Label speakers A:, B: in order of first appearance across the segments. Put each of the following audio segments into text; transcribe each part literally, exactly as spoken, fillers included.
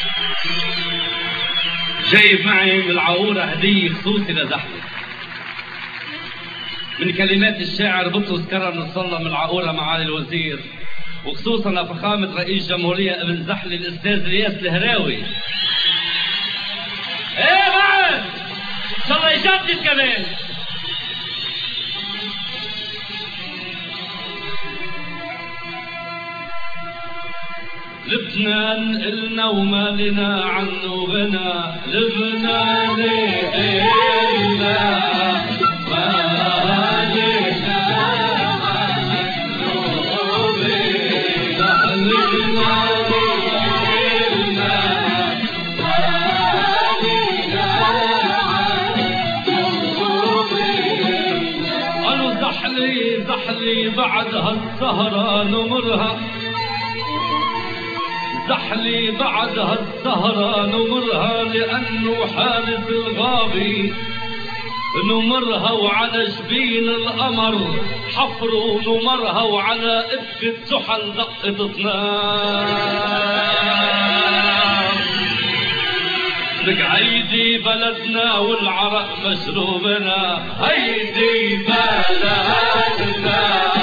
A: جايب معي من العقورة هدية خصوصي لزحلة من كلمات الشاعر بطرس كرم نصلى من العقورة معالي الوزير، وخصوصا لفخامة رئيس جمهورية ابن زحلة الأستاذ رياس الهراوي. ايه بعد ان شاء الله يجدد كمان. لبنان إلنا وما لنا عنه غنى، لبنان إلنا ما لنا عنه غنى، لبنان إلنا ما لنا عنه غنى. قالوا زحلي زحلي بعد هالسهرة نمرها، زحلي بعد هالسهرة نمرها، لأنه حارس الغابي نمرها، وعلى جبين القمر حفر نمرها، وعلى قفة زحل دقة صنام. لك هيدي بلدنا والعرق مشروبنا، هيدي بلدنا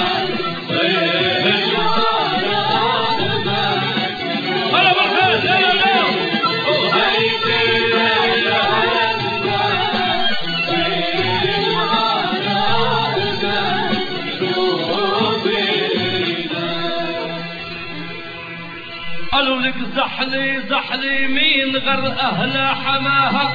A: قالوا لك زحلي زحلي مين غير أهل حماها،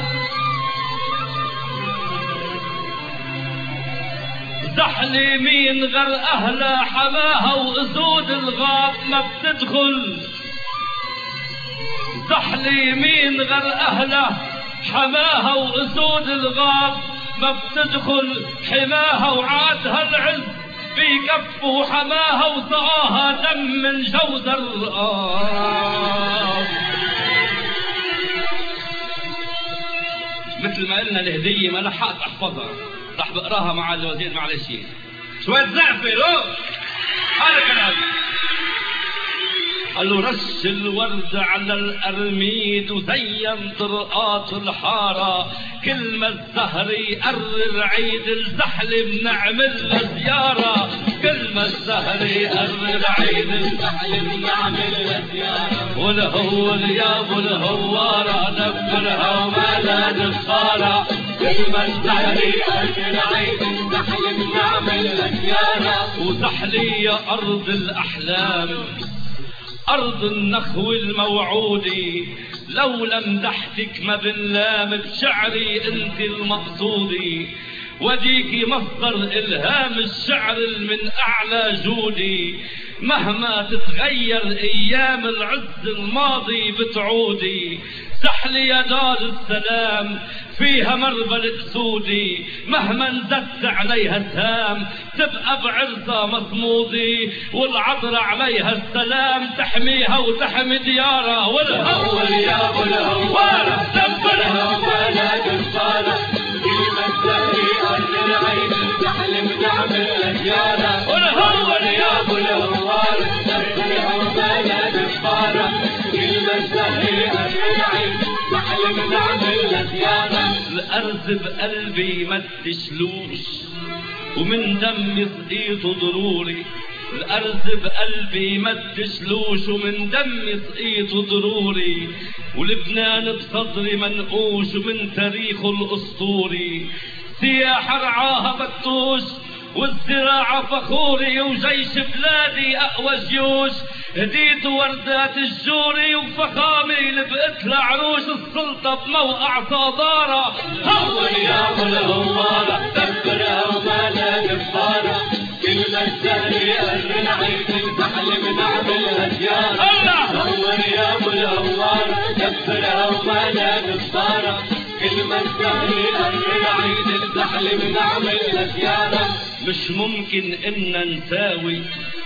A: زحلي مين غير أهل حماها، وأسود الغاب ما بتدخل، زحلي مين غير أهل حماها، وأسود الغاب ما بتدخل حماها، وعادها العز في كفه حماها، وسقاها دم من جوز الرقاب. مثل ما قلنا الهدية ما لحقت احفظها، رح بقراها مع الوزير معلش. شوية زعفة روح هذا كلام. قالوا رش الورد على الأرميد وزين طرقات الحارة، كل ما الزهر يقرر عيد الزحلة بنعمل له زيارة، كل ما الزهر يقرر عيد الزحلة بنعمل له زيارة، والهو الياب والهوارة نبرها وما لا نخسارة، كل ما الزهر يقرر عيد الزحلة بنعمل له زيارة. وزحلة يا أرض الأحلام، أرض النخو الموعودي، لولا مدحتك ما بنلام، بشعري انت المقصودي، وديكي مصدر إلهام الشعر من أعلى جودي، مهما تتغير أيام العز الماضي بتعودي، زحلي يا دار السلام فيها مربل أسودي، مهما انزدت عليها سهام تبقى بعرضها مصمودي، والعطر عليها السلام تحميها وتحمي ديارها، والهول يا ابو الهوارة دبرها ولا جبارة، كلمة زهري أرض العين الزحل بنعمل أديارة، والهول يا ابو الهوارة دبرها ولا جبارة، كلمة زهري أرض العين الزحل بنعمل أديارة. الأرض بقلبي ما تشلوش ومن دمي سقيته ضروري، الأرض بقلبي ما تشلوش ومن دمي سقيته ضروري، ولبنان بصدري منقوش ومن تاريخه الأسطوري، سياحة رعاها بتوش والزراعة فخوري، وجيش بلادي أقوى جيوش هديت وردات الجوري، وفخامي لبقت لعروش السلطة بموقع صدارة، هول يا ابو الهوارة دبرها وما لا جبارة، كلمة زهري قرن عيد الزحل بنعمل أديارة، هول يا ابو الهوارة دبرها وما لا جبارة، كلمة زهري قرن عيد الزحل بنعمل أديارة. مش ممكن إننا نساوي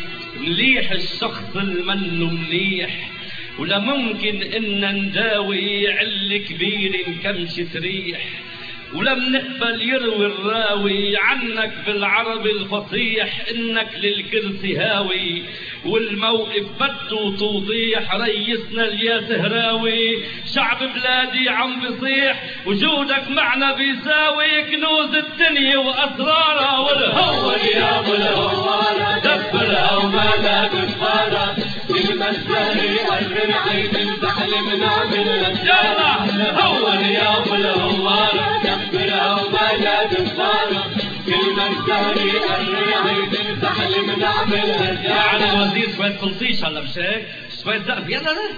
A: مليح الشخص المنه مليح، ولا ممكن إننا نداوي عل كبير مكمشة ريح، ولم نقبل يروي الراوي عنك بالعربي الفصيح انك للكرسي هاوي، والموقف بده توضيح ريسنا اليا سهراوي. شعب بلادي عم بصيح وجودك معنا بيساوي كنوز الدنيا واسرارها. والهول يا ابو الهوارة دبرها وما لا تفارة، بالمساري قرر عيد البحل بنعمل لك يلا. الهول يا ابو الهوارة دبرها وما لا تفارة، بالمساري قرر عيد البحل بنعمل لك يلا. يعني وزير شوية تلطيش هلا مش هيك؟ شوية زقف يلا لا.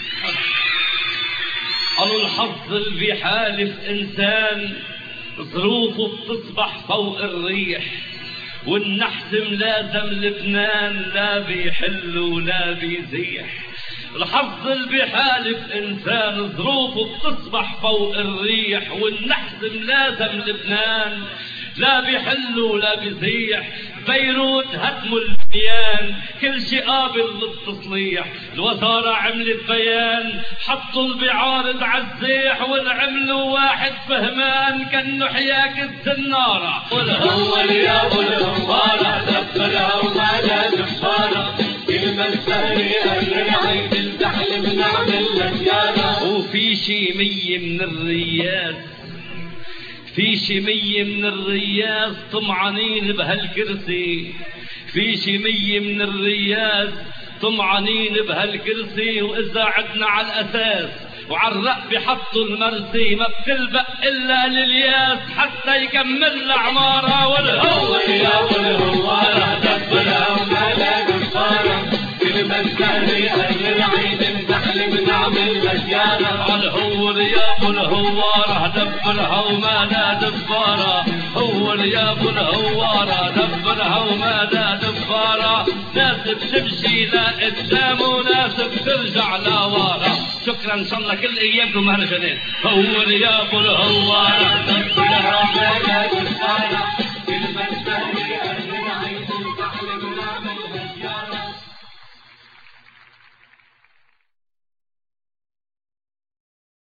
A: قالوا الحظ اللي بيحالف انسان ظروفه بتصبح فوق الريح، والنحس ملازم لبنان لا بيحل ولا بيزيح. الحظ اللي بيحالف انسان ظروفه بتصبح فوق الريح، والنحس ملازم لبنان لا بيحل ولا بيزيح. بيروت هدموا البنيان كل شي قابل للتصليح، الوزارة عملت بيان حطوا البعارض عالزيح، والعملوا واحد فهمان كأنه حياك الزنارة. والهول يا ابو الهوارة دبرها وما لا دبارة، كلمة السهري قرر عيد البحل بنعمل لك يارا. وفي شي مية من الرياس في شي مية من الرياس طمعانين بهالكرسي، في شي مية من الرياس طمعانين بهالكرسي. وإذا عدنا على الأساس وعلى الرقبة حطوا المرسي، ما بتلبق إلا للياس حتى يكمل عمارة. والهول يا ابو الهوارة دبرها وما لا دبارة، كلمة السهري قرر عيد البحل بنعمل لك يارا. الهول يا ابو الهوارة دبرها وما لا دبارة، هول يا ابو الهوارة دبرها وما لا دبارة. ناس بتمشي لقدام وناس بترجع لورا. شكرا ان شاء الله كل ايامكم مهرجانات. هول يا ابو الهوارة دبرها وما لا دبارة.